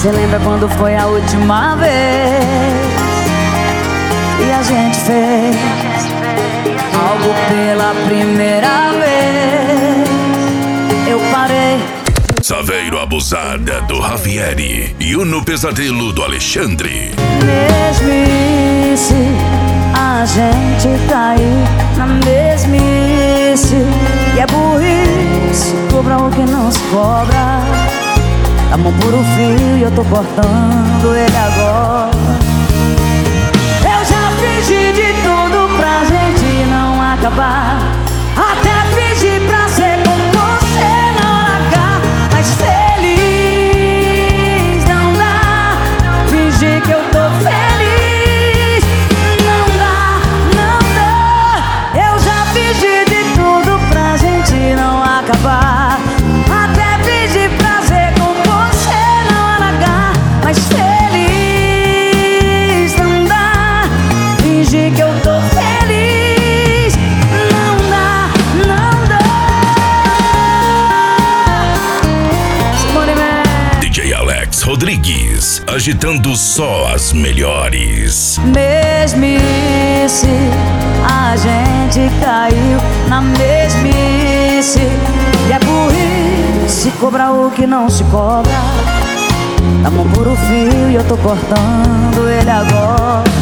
Cê lembra quando foi a última vez e a gente fez algo pela primeira vez? Eu parei. Saveiro Abusada do Javieri e o No Pesadelo do Alexandre. Mesmice, a gente caiu na mesmice. E é burrice, cobra o que não se cobra. A mão por um fio e eu tô cortando ele agora. Eu já fingi de tudo pra gente não acabar. Até fingi pra ser com você não largar. Mas feliz não dá. Fingir que eu tô feliz não dá, não dá. Eu já fingi de tudo pra gente não acabar. Até fingi pra ser com você não largar. Mas feliz não dá. Fingir que eu tô feliz não dá, não dá. DJ Alex Rodrigues, agitando só as melhores. Mesmice, a gente caiu na mesmice. E é burrice, cobra o que não se cobra. A mão por um fio e eu tô cortando ele agora.